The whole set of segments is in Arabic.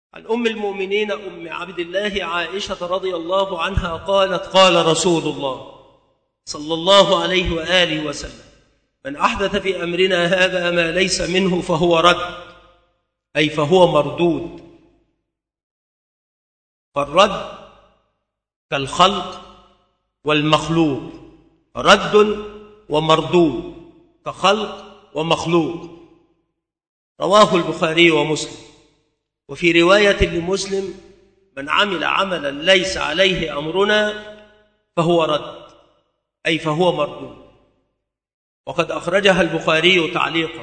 عن أم المؤمنين أم عبد الله عائشة رضي الله عنها قالت: قال رسول الله صلى الله عليه وآله وسلم: من أحدث في أمرنا هذا ما ليس منه فهو رد، أي فهو مردود. فالرد كالخلق والمخلوق، رد ومردود كخلق ومخلوق. رواه البخاري ومسلم. وفي رواية لمسلم: من عمل عملا ليس عليه أمرنا فهو رد، أي فهو مردود. وقد أخرجها البخاري تعليقا.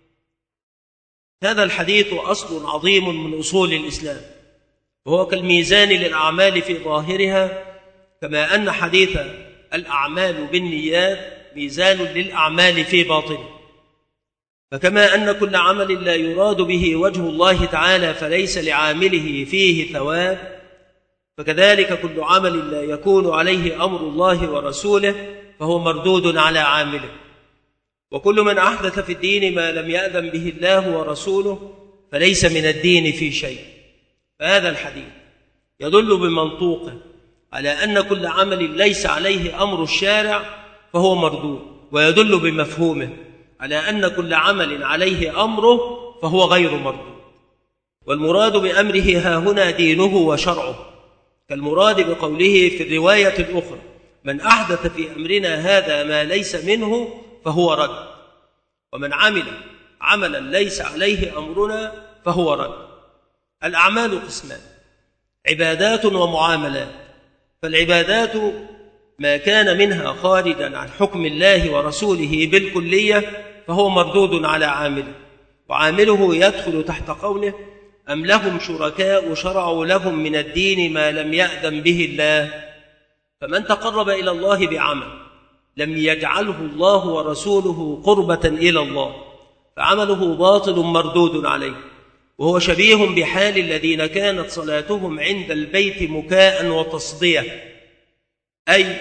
هذا الحديث أصل عظيم من أصول الإسلام، وهو كالميزان للأعمال في ظاهرها، كما أن حديث الأعمال بالنيات ميزان للأعمال في باطنها. فكما أن كل عمل لا يراد به وجه الله تعالى فليس لعامله فيه ثواب، فكذلك كل عمل لا يكون عليه أمر الله ورسوله فهو مردود على عامله. وكل من أحدث في الدين ما لم يأذن به الله ورسوله فليس من الدين في شيء. فهذا الحديث يدل بمنطوقه على أن كل عمل ليس عليه أمر الشارع فهو مردود، ويدل بمفهومه على أن كل عمل عليه أمره فهو غير مردود. والمراد بأمره هاهنا دينه وشرعه، كالمراد بقوله في الرواية الأخرى: من أحدث في أمرنا هذا ما ليس منه فهو رد. ومن عمل عملا ليس عليه أمرنا فهو رد. الأعمال قسمان: عبادات ومعاملات. فالعبادات ما كان منها خارجا عن حكم الله ورسوله بالكلية فهو مردود على عامله، وعامله يدخل تحت قوله: أم لهم شركاء شرعوا لهم من الدين ما لم يأذن به الله. فمن تقرب إلى الله بعمل لم يجعله الله ورسوله قربة إلى الله فعمله باطل مردود عليه، وهو شبيه بحال الذين كانت صلاتهم عند البيت مكاء وتصدية، أي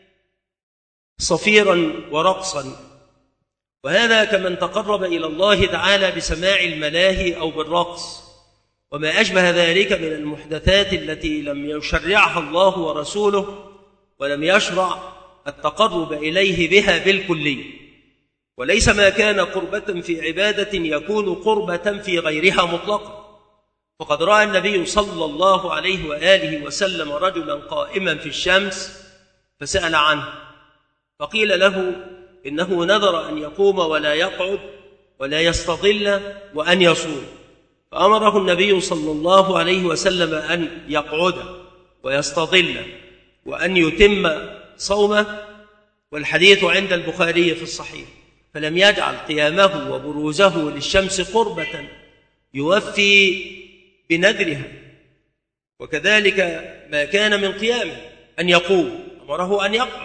صفيرا ورقصا. وهذا كمن تقرب إلى الله تعالى بسماع الملاهي أو بالرقص وما أشبه ذلك من المحدثات التي لم يشرعها الله ورسوله، ولم يشرع التقرب إليه بها بالكلية. وليس ما كان قربة في عبادة يكون قربة في غيرها مطلقا. فقد رأى النبي صلى الله عليه وآله وسلم رجلا قائما في الشمس فسأل عنه، فقيل له إنه نذر أن يقوم ولا يقعد ولا يستظل وأن يصوم، فأمره النبي صلى الله عليه وسلم أن يقعد ويستظل وأن يتم صومه. والحديث عند البخاري في الصحيح. فلم يجعل قيامه وبروزه للشمس قربة يوفي بنذرها. وكذلك ما كان من قيامه أن يقوم، أمره أن يقعد.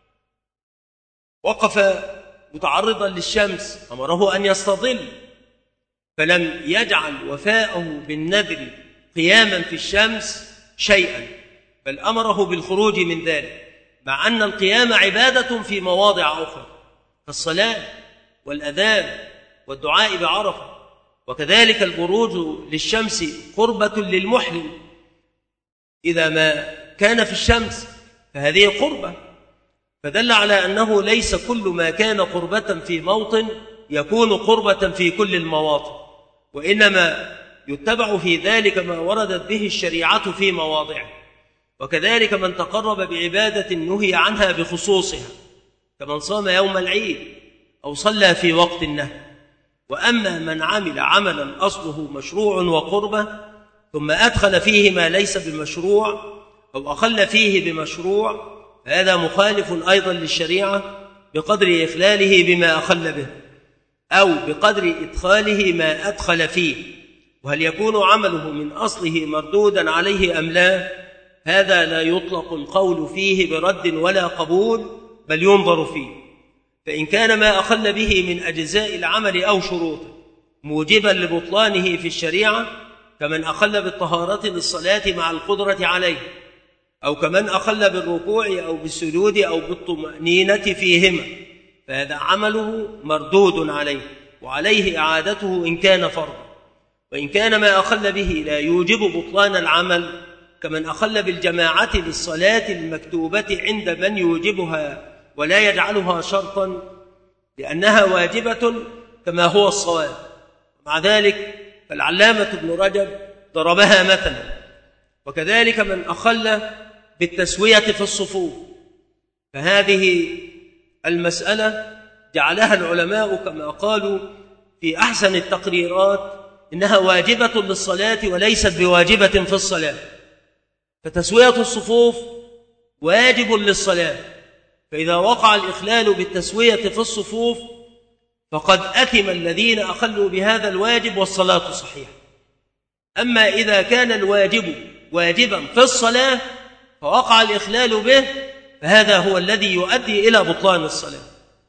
وقف متعرضا للشمس، أمره أن يستظل. فلم يجعل وفاءه بالنذر قياما في الشمس شيئا، بل أمره بالخروج من ذلك، مع أن القيام عبادة في مواضع أخرى كالصلاة والأذان والدعاء بعرفة. وكذلك البروج للشمس قربة للمحرم إذا ما كان في الشمس، فهذه قربة. فدل على أنه ليس كل ما كان قربة في موطن يكون قربة في كل المواطن، وإنما يتبع في ذلك ما وردت به الشريعة في مواضعه. وكذلك من تقرب بعبادة نهي عنها بخصوصها، كمن صام يوم العيد أو صلى في وقت النهي. وأما من عمل عملا أصله مشروع وقربة ثم أدخل فيه ما ليس بمشروع أو أخل فيه بمشروع، فهذا مخالف أيضا للشريعة بقدر إخلاله بما أخل به أو بقدر إدخاله ما أدخل فيه. وهل يكون عمله من أصله مردودا عليه أم لا؟ هذا لا يطلق القول فيه برد ولا قبول، بل ينظر فيه. فإن كان ما أخل به من أجزاء العمل أو شروطه موجبا لبطلانه في الشريعة، كمن أخل بالطهارة للصلاة مع القدرة عليه، أو كمن أخل بالركوع أو بالسجود أو بالطمأنينة فيهما، فهذا عمله مردود عليه وعليه إعادته إن كان فرضا. وإن كان ما أخل به لا يوجب بطلان العمل كمن أخل بالجماعة للصلاة المكتوبة عند من يوجبها ولا يجعلها شرطا لأنها واجبة كما هو الصواب. مع ذلك فالعلامة ابن رجب ضربها مثلا. وكذلك من أخل بالتسوية في الصفوف، فهذه المسألة جعلها العلماء كما قالوا في أحسن التقريرات إنها واجبة للصلاة وليست بواجبة في الصلاة. فتسوية الصفوف واجب للصلاة، فإذا وقع الإخلال بالتسوية في الصفوف فقد أثم الذين أخلوا بهذا الواجب والصلاة صحيحة. أما إذا كان الواجب واجبا في الصلاة فوقع الإخلال به فهذا هو الذي يؤدي إلى بطلان الصلاة.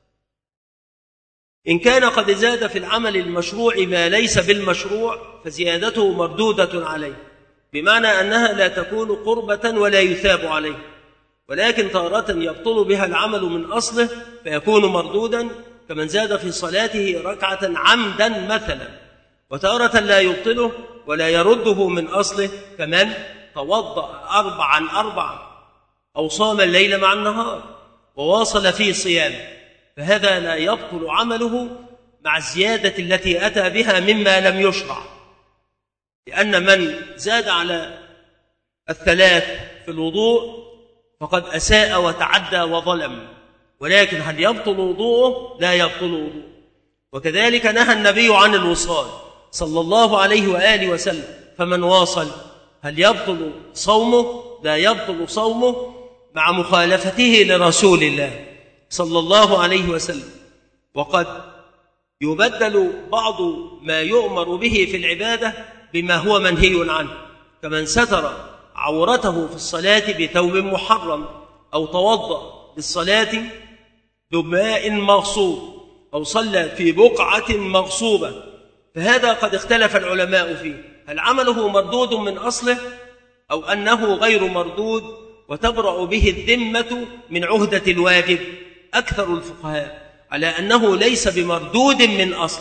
إن كان قد زاد في العمل المشروع ما ليس بالمشروع فزيادته مردودة عليه، بمعنى أنها لا تكون قربة ولا يثاب عليه، ولكن تارة يبطل بها العمل من أصله فيكون مردودا كمن زاد في صلاته ركعة عمدا مثلا، وتارة لا يبطله ولا يرده من أصله كمن توضأ 4 أو صام الليل مع النهار وواصل في صيامه، فهذا لا يبطل عمله مع الزيادة التي أتى بها مما لم يشرع، لأن من زاد على 3 في الوضوء فقد أساء وتعدى وظلم، ولكن هل يبطل وضوءه؟ لا يبطل وضوءه. وكذلك نهى النبي عن الوصال صلى الله عليه وآله وسلم، فمن واصل هل يبطل صومه؟ لا يبطل صومه مع مخالفته لرسول الله صلى الله عليه وسلم. وقد يبدل بعض ما يؤمر به في العبادة بما هو منهي عنه، كمن ستر عورته في الصلاة بثوب محرم، أو توضأ للصلاة بماء مغصوب، أو صلى في بقعة مغصوبة، فهذا قد اختلف العلماء فيه، هل عمله مردود من أصله أو أنه غير مردود وتبرأ به الذمة من عهدة الواجب؟ أكثر الفقهاء على أنه ليس بمردود من أصل.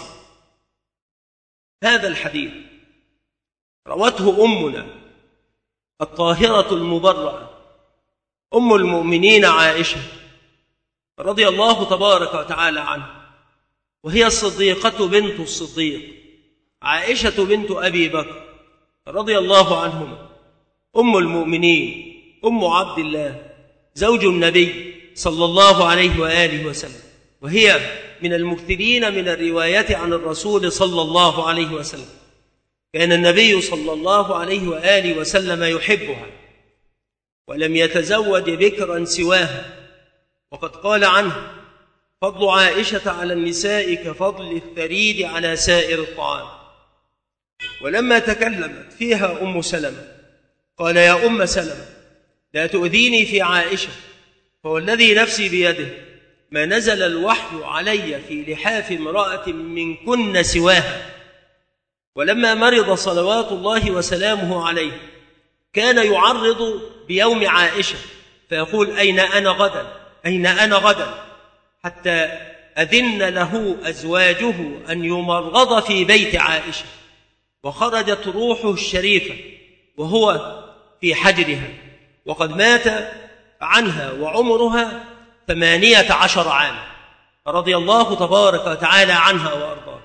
هذا الحديث روته أمنا الطاهرة المبرأة أم المؤمنين عائشة رضي الله تبارك وتعالى عنها، وهي الصديقة بنت الصديق عائشة بنت أبي بكر رضي الله عنهما، أم المؤمنين، أم عبد الله، زوج النبي صلى الله عليه وآله وسلم، وهي من المكثرين من الرواية عن الرسول صلى الله عليه وسلم. كان النبي صلى الله عليه وآله وسلم يحبها ولم يتزوج بكرا سواها، وقد قال عنه: فضل عائشة على النساء كفضل الثريد على سائر الطعام. ولما تكلمت فيها أم سلمة قال: يا أم سلمة لا تؤذيني في عائشة، فوالذي نفسي بيده ما نزل الوحي علي في لحاف امرأة منكن سواها. ولما مرض صلوات الله وسلامه عليه كان يعرض بيوم عائشة فيقول: أين أنا غدا؟ أين أنا غدا؟ حتى أذن له أزواجه أن يمرض في بيت عائشة، وخرجت روحه الشريفة وهو في حجرها، وقد مات عنها وعمرها 18 عاما رضي الله تبارك وتعالى عنها وأرضاها.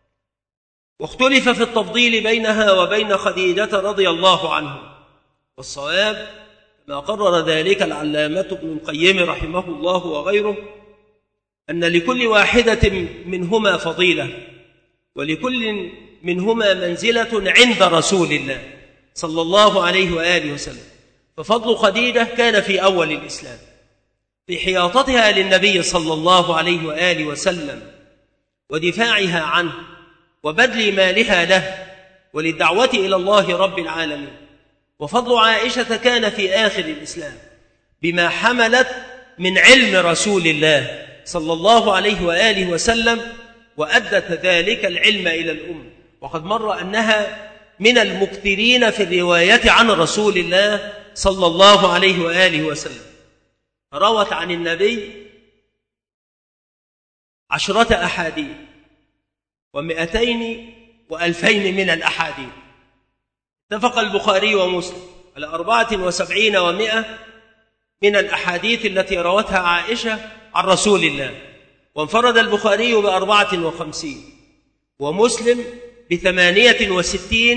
واختلف في التفضيل بينها وبين خديجة رضي الله عنها، والصواب كما قرر ذلك العلامة ابن القيم رحمه الله وغيره أن لكل واحدة منهما فضيلة، ولكل منهما منزلة عند رسول الله صلى الله عليه وآله وسلم. ففضل خديجة كان في أول الإسلام في حياطتها للنبي صلى الله عليه وآله وسلم ودفاعها عنه وبذل مالها له وللدعوة إلى الله رب العالمين. وفضل عائشة كان في آخر الإسلام بما حملت من علم رسول الله صلى الله عليه وآله وسلم، وأدت ذلك العلم إلى الأمة. وقد مر أنها من المكثرين في الرواية عن رسول الله صلى الله عليه وآله وسلم، روت عن النبي 10 أحاديث و200 وألفين من الأحاديث. اتفق البخاري ومسلم على 74 و100 من الأحاديث التي روتها عائشة عن رسول الله، وانفرد البخاري ب54 ومسلم ب68،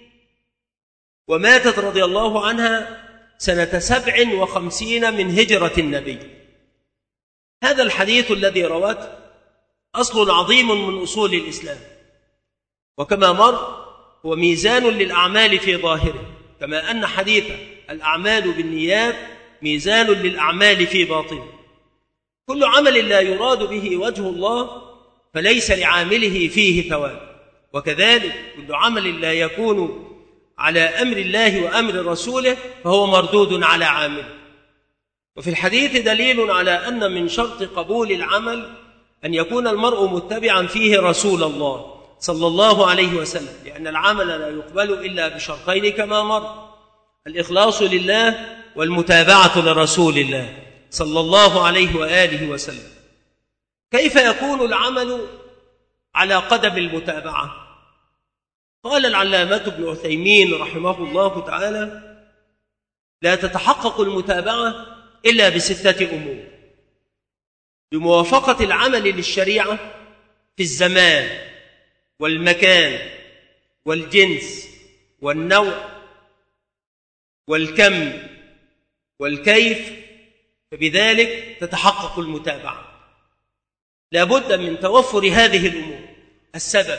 وماتت رضي الله عنها سنة 57 من هجرة النبي. هذا الحديث الذي روته أصل عظيم من أصول الإسلام، وكما مر هو ميزان للأعمال في ظاهره، كما أن حديث الأعمال بالنيات ميزان للأعمال في باطنه. كل عمل لا يراد به وجه الله فليس لعامله فيه ثواب، وكذلك كل عمل لا يكون على أمر الله وأمر رسوله فهو مردود على عامله. وفي الحديث دليل على أن من شرط قبول العمل أن يكون المرء متبعا فيه رسول الله صلى الله عليه وسلم، لأن العمل لا يقبل إلا بشرطين كما مر: الإخلاص لله والمتابعة لرسول الله صلى الله عليه وآله وسلم. كيف يكون العمل على قدم المتابعة؟ قال العلامة ابن عثيمين رحمه الله تعالى: لا تتحقق المتابعة إلا ب6 أمور: بموافقة العمل للشريعة في الزمان والمكان والجنس والنوع والكم والكيف، فبذلك تتحقق المتابعة. لا بد من توفر هذه الأمور. السبب،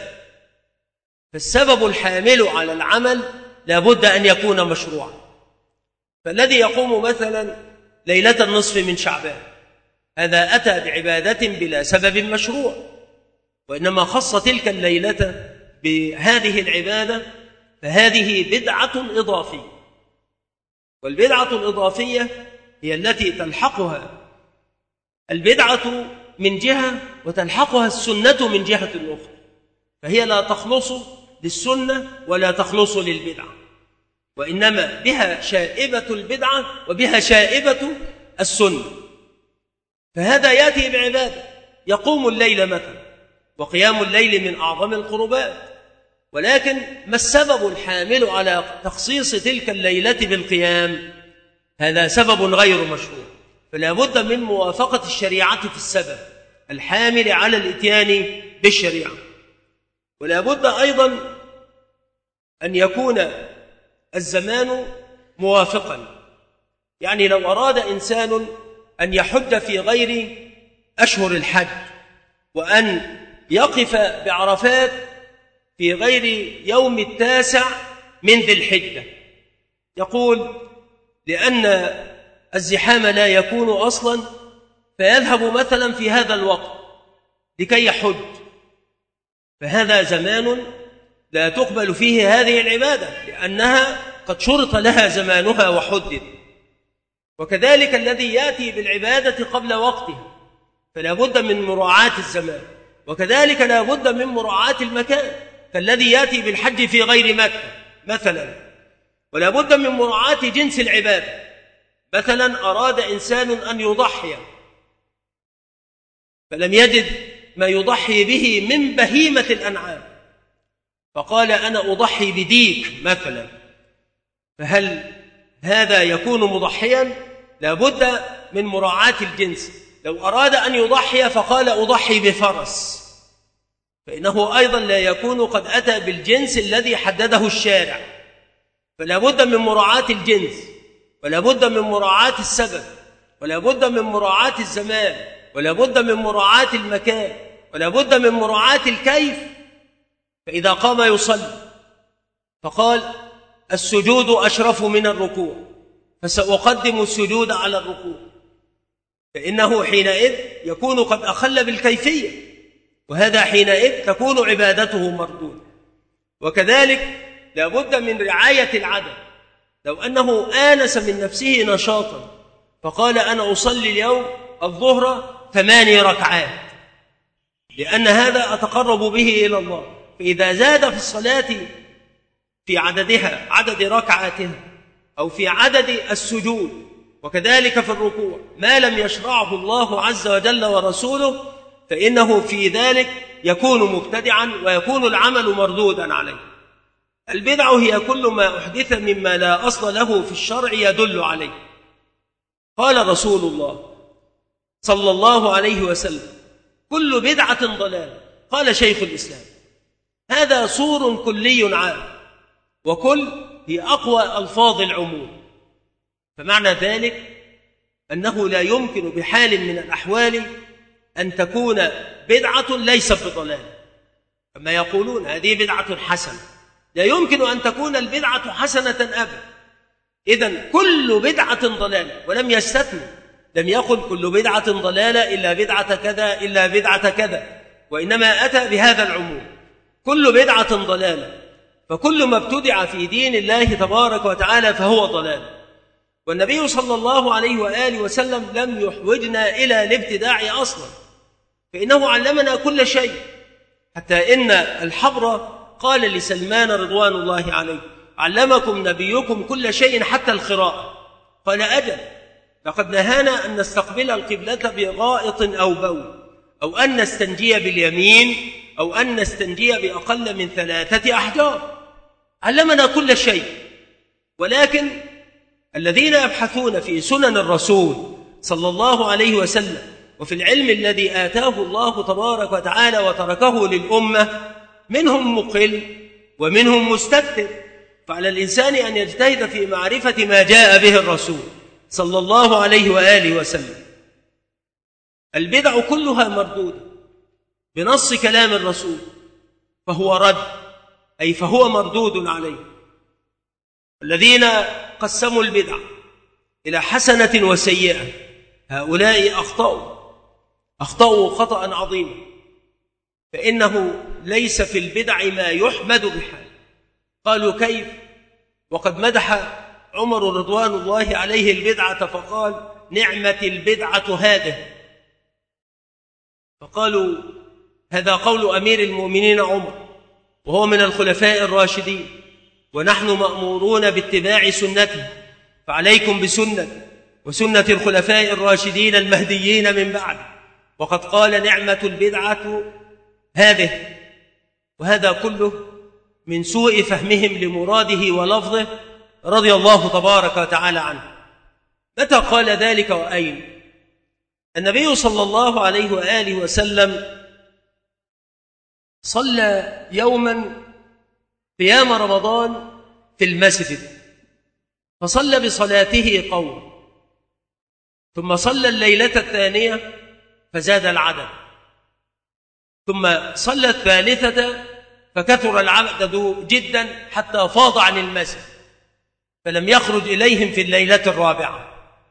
فالسبب الحامل على العمل لا بد أن يكون مشروعا. فالذي يقوم مثلا ليلة النصف من شعبان هذا أتى بعبادة بلا سبب مشروع، وإنما خص تلك الليلة بهذه العبادة، فهذه بدعة إضافية. والبدعة الإضافية هي التي تلحقها البدعة من جهة وتلحقها السنة من جهة أخرى، فهي لا تخلص للسنة ولا تخلص للبدعة، وإنما بها شائبة البدعة وبها شائبة السنة. فهذا يأتي بعبادة، يقوم الليل مثلا، وقيام الليل من أعظم القربات، ولكن ما السبب الحامل على تخصيص تلك الليلة بالقيام؟ هذا سبب غير مشروع. فلا بد من موافقة الشريعة في السبب الحامل على الإتيان بالشريعة. ولا بد أيضا أن يكون الزمان موافقا، يعني لو أراد إنسان أن يحج في غير أشهر الحج وأن يقف بعرفات في غير يوم 9 من ذي الحجة، يقول لأن الزحام لا يكون أصلا، فيذهب مثلا في هذا الوقت لكي يحج، فهذا زمان لا تقبل فيه هذه العبادة، لأنها قد شرط لها زمانها وحدد. وكذلك الذي يأتي بالعبادة قبل وقتها فلا بد من مراعاة الزمان، وكذلك لا بد من مراعاة المكان، كالذي يأتي بالحج في غير مكة مثلا. ولا بد من مراعاة جنس العبادة. مثلا أراد إنسان أن يضحي فلم يجد ما يضحي به من بهيمة الأنعام، فقال أنا أضحي بديك مثلا، فهل هذا يكون مضحيا؟ لا بد من مراعاة الجنس. لو أراد أن يضحي فقال أضحي بفرس، فإنه أيضا لا يكون قد أتى بالجنس الذي حدده الشارع. فلا بد من مراعاة الجنس، ولا بد من مراعاة السبب، ولا بد من مراعاة الزمان، ولا بد من مراعاة المكان، ولا بد من مراعاة الكيف. فإذا قام يصلي فقال السجود أشرف من الركوع فسأقدم السجود على الركوع، فإنه حينئذ يكون قد أخل بالكيفية، وهذا حينئذ تكون عبادته مردودة. وكذلك لا بد من رعاية العدد. لو أنه آنس من نفسه نشاطا فقال أنا أصلي اليوم الظهر 8 ركعات لأن هذا أتقرب به إلى الله، فإذا زاد في الصلاة في عددها، عدد ركعاتها، أو في عدد السجود، وكذلك في الركوع، ما لم يشرعه الله عز وجل ورسوله، فإنه في ذلك يكون مبتدعا ويكون العمل مردودا عليه. البدع هي كل ما أحدث مما لا أصل له في الشرع يدل عليه. قال رسول الله صلى الله عليه وسلم: كل بدعة ضلالة. قال شيخ الإسلام: هذا صور كلي عام، وكل هي أقوى ألفاظ العموم، فمعنى ذلك أنه لا يمكن بحال من الأحوال أن تكون بدعة ليست بضلال، كما يقولون هذه بدعة حسنة، لا يمكن أن تكون البدعة حسنة أبدا. إذن كل بدعة ضلالة، ولم يستثني، لم يقل كل بدعة ضلالة إلا بدعة كذا إلا بدعة كذا، وإنما أتى بهذا العموم: كل بدعة ضلالة، فكل ما ابتدع في دين الله تبارك وتعالى فهو ضلال. والنبي صلى الله عليه وآله وسلم لم يحوجنا إلى الابتداع أصلا، فإنه علمنا كل شيء، حتى إن الحبر قال لسلمان رضوان الله عليه: علمكم نبيكم كل شيء حتى القراءة. قال: أجل، لقد نهانا أن نستقبل القبلة بغائط أو بول، أو أن نستنجي باليمين، أو أن نستنجي بأقل من 3 أحجار. علمنا كل شيء. ولكن الذين يبحثون في سنن الرسول صلى الله عليه وسلم وفي العلم الذي آتاه الله تبارك وتعالى وتركه للأمة، منهم مقل ومنهم مستكثر، فعلى الإنسان أن يجتهد في معرفة ما جاء به الرسول صلى الله عليه وآله وسلم. البدع كلها مردودة بنص كلام الرسول، فهو رد، أي فهو مردود عليه. الذين قسموا البدع إلى حسنة وسيئة هؤلاء أخطأوا خطأ عظيما، فإنه ليس في البدع ما يحمد بحال. قالوا: كيف؟ وقد مدح عمر رضوان الله عليه البدعة فقال: نعمة البدعة هذه. فقالوا: هذا قول أمير المؤمنين عمر، وهو من الخلفاء الراشدين، ونحن مأمورون باتباع سنته، فعليكم بسنة وسنة الخلفاء الراشدين المهديين من بعد. وقد قال: نعمة البدعة هذه. وهذا كله من سوء فهمهم لمراده ولفظه رضي الله تبارك وتعالى عنه. متى قال ذلك وأين؟ النبي صلى الله عليه وآله وسلم صلى يوما قيام رمضان في المسجد، فصلى بصلاته قوم، ثم صلى الليلة الثانية فزاد العدد، ثم صلى الثالثة فكثر العدد جدا حتى فاض عن المسجد، فلم يخرج إليهم في الليلة الرابعة.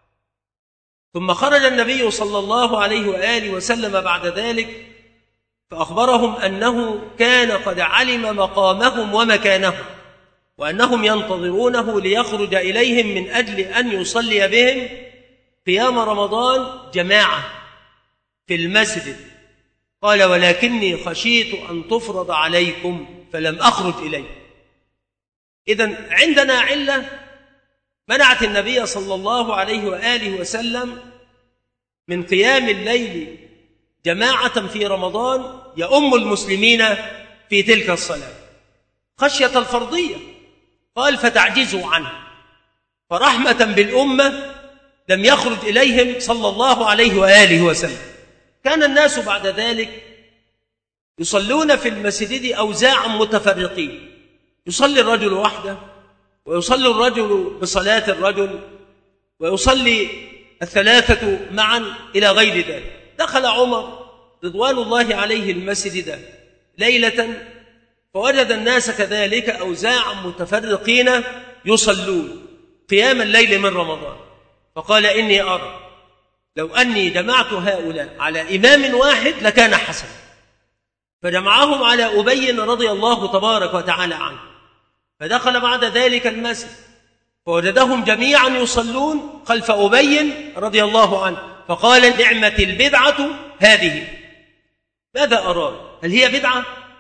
ثم خرج النبي صلى الله عليه وآله وسلم بعد ذلك فأخبرهم أنه كان قد علم مقامهم ومكانهم، وأنهم ينتظرونه ليخرج إليهم من أجل أن يصلي بهم قيام رمضان جماعة في المسجد. قال: ولكني خشيت أن تفرض عليكم فلم أخرج إليه. إذن عندنا علة منعت النبي صلى الله عليه وآله وسلم من قيام الليل جماعة في رمضان يؤم المسلمين في تلك الصلاة، خشية الفرضية. قال: فتعجزوا عنه. فرحمة بالأمة لم يخرج إليهم صلى الله عليه وآله وسلم. كان الناس بعد ذلك يصلون في المسجد أوزاعا متفرقين، يصلي الرجل وحده، ويصلي الرجل بصلاة الرجل، ويصلي الثلاثة معا إلى غير ذلك. دخل عمر رضوان الله عليه المسجد ليلة فوجد الناس كذلك أوزاعا متفرقين يصلون قيام الليل من رمضان، فقال: إني أرى لو أني جمعت هؤلاء على إمام واحد لكان حسنا. فجمعهم على أبي رضي الله تبارك وتعالى عنه، فدخل بعد ذلك المسجد فوجدهم جميعا يصلون خلف أبي رضي الله عنه، فقال: نعمة البدعة هذه. ماذا أراد؟ هل هي بدعة؟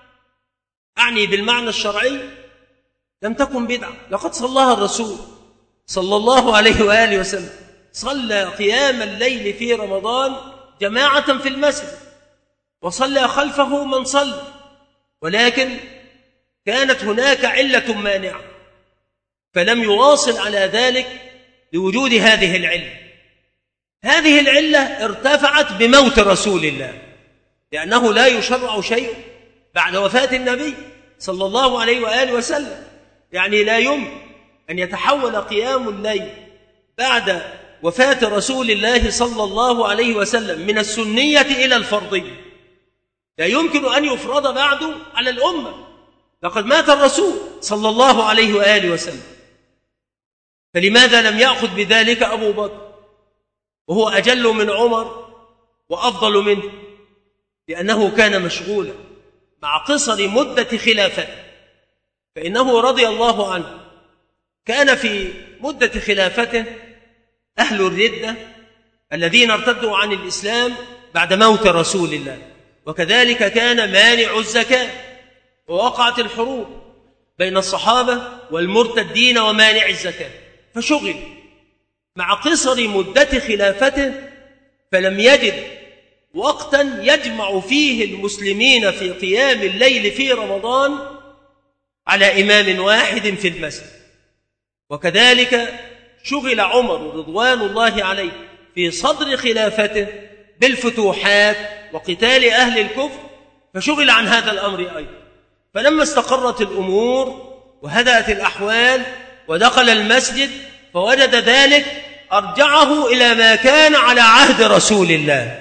أعني بالمعنى الشرعي لم تكن بدعة، لقد صلىها الرسول صلى الله عليه وآله وسلم، صلى قيام الليل في رمضان جماعة في المسجد، وصلى خلفه من صلى، ولكن كانت هناك علة مانعة فلم يواصل على ذلك لوجود هذه العلة. هذه العلة ارتفعت بموت رسول الله، لأنه لا يشرع شيء بعد وفاة النبي صلى الله عليه وآله وسلم. يعني لا يمكن أن يتحول قيام الليل بعد وفاة رسول الله صلى الله عليه وسلم من السنية إلى الفرضية، لا يمكن أن يفرض بعده على الأمة، لقد مات الرسول صلى الله عليه وآله وسلم. فلماذا لم يأخذ بذلك أبو بكر وهو أجل من عمر وأفضل منه؟ لأنه كان مشغولا مع قصر مدة خلافته، فإنه رضي الله عنه كان في مدة خلافته أهل الردة الذين ارتدوا عن الإسلام بعد موت رسول الله، وكذلك كان مانع الزكاة، ووقعت الحروب بين الصحابة والمرتدين ومانع الزكاة، فشغل مع قصر مدة خلافته فلم يجد وقتا يجمع فيه المسلمين في قيام الليل في رمضان على إمام واحد في المسجد. وكذلك شغل عمر رضوان الله عليه في صدر خلافته بالفتوحات وقتال أهل الكفر، فشغل عن هذا الأمر أيضا. فلما استقرت الأمور وهدأت الأحوال ودخل المسجد فوجد ذلك أرجعه إلى ما كان على عهد رسول الله،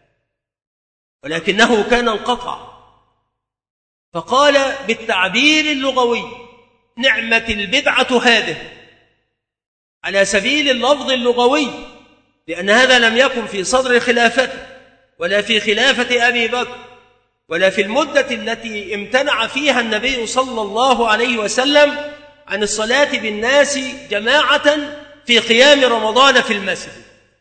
ولكنه كان انقطع، فقال بالتعبير اللغوي: نعمة البدعة هذه، على سبيل اللفظ اللغوي، لأن هذا لم يكن في صدر خلافته ولا في خلافة أبي بكر ولا في المدة التي امتنع فيها النبي صلى الله عليه وسلم عن الصلاة بالناس جماعة في قيام رمضان في المسجد.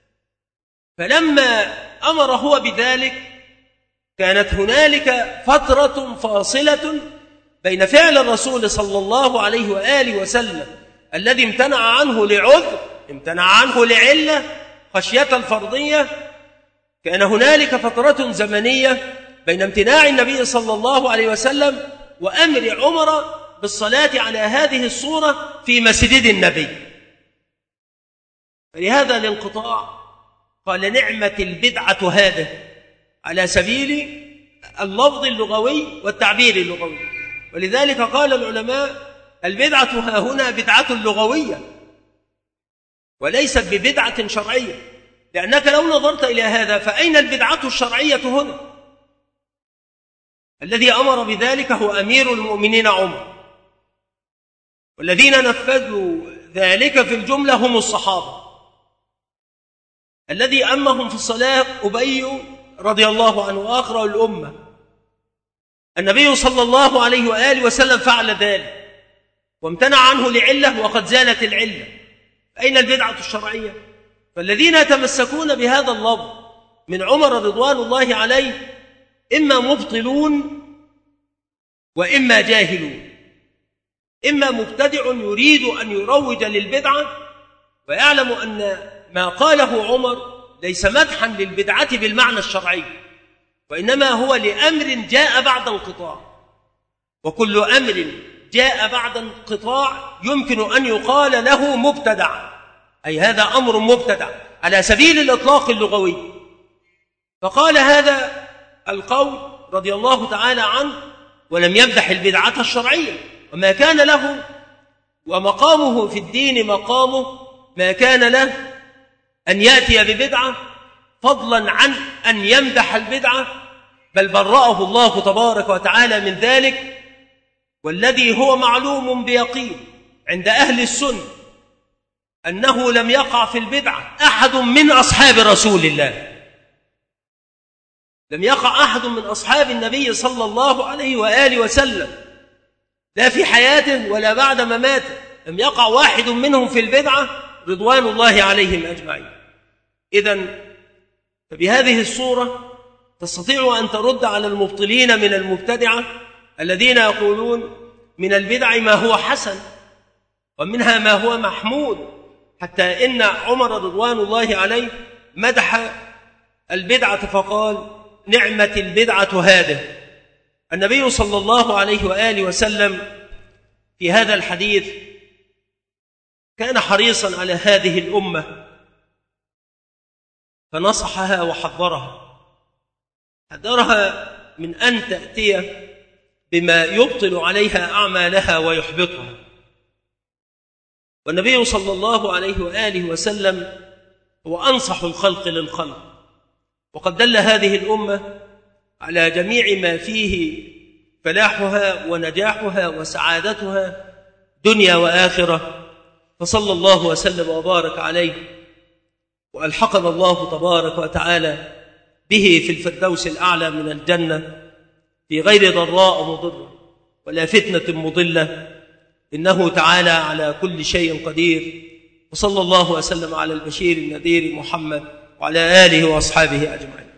فلما أمر هو بذلك كانت هنالك فترة فاصلة بين فعل الرسول صلى الله عليه وآله وسلم الذي امتنع عنه لعذر، امتنع عنه لعلة خشية الفرضية. كان هنالك فترة زمنية بين امتناع النبي صلى الله عليه وسلم وأمر عمر بالصلاة على هذه الصورة في مسجد النبي، فلهذا الانقطاع قال نعمة البدعة هذه، على سبيل اللفظ اللغوي والتعبير اللغوي. ولذلك قال العلماء البدعة ها هنا بدعة لغوية وليست ببدعة شرعية، لأنك لو نظرت إلى هذا فأين البدعة الشرعية هنا؟ الذي أمر بذلك هو أمير المؤمنين عمر، والذين نفذوا ذلك في الجملة هم الصحابة. الذي أمهم في الصلاة أبي رضي الله عنه وآخر الأمة، النبي صلى الله عليه وآله وسلم فعل ذلك وامتنع عنه لعلة وقد زالت العلة، أين البدعة الشرعية؟ فالذين يتمسكون بهذا اللفظ من عمر رضوان الله عليه إما مبطلون وإما جاهلون، إما مبتدع يريد أن يروج للبدعة ويعلم أن ما قاله عمر ليس مدحا للبدعة بالمعنى الشرعي، وإنما هو لأمر جاء بعد انقطاع، وكل أمر جاء بعد انقطاع يمكن أن يقال له مبتدع، أي هذا أمر مبتدع على سبيل الإطلاق اللغوي. فقال هذا القول رضي الله تعالى عنه ولم يمدح البدعة الشرعية، وما كان له ومقامه في الدين مقامه ما كان له أن يأتي ببدعة فضلا عن أن يمدح البدعة، بل برأه الله تبارك وتعالى من ذلك. والذي هو معلوم بيقين عند أهل السنة أنه لم يقع في البدعة أحد من أصحاب رسول الله، لم يقع أحد من أصحاب النبي صلى الله عليه وآله وسلم لا في حياته ولا بعد مماته، لم يقع واحد منهم في البدعة رضوان الله عليهم أجمعين. إذن فبهذه الصورة تستطيع أن ترد على المبطلين من المبتدعة الذين يقولون من البدع ما هو حسن ومنها ما هو محمود، حتى إن عمر رضوان الله عليه مدح البدعة فقال نعمة البدعة هذه. النبي صلى الله عليه وآله وسلم في هذا الحديث كان حريصا على هذه الأمة، فنصحها وحذرها، حذرها من أن تأتي بما يبطل عليها أعمالها ويحبطها. والنبي صلى الله عليه وآله وسلم هو أنصح الخلق للخلق، وقد دل هذه الأمة على جميع ما فيه فلاحها ونجاحها وسعادتها دنيا وآخرة. فصلى الله وسلم وبارك عليه، وألحقنا الله تبارك وتعالى به في الفردوس الأعلى من الجنة في غير ضراء مضرة ولا فتنة مضلة، إنه تعالى على كل شيء قدير. وصلى الله وسلم على البشير النذير محمد وعلى آله وأصحابه أجمعين.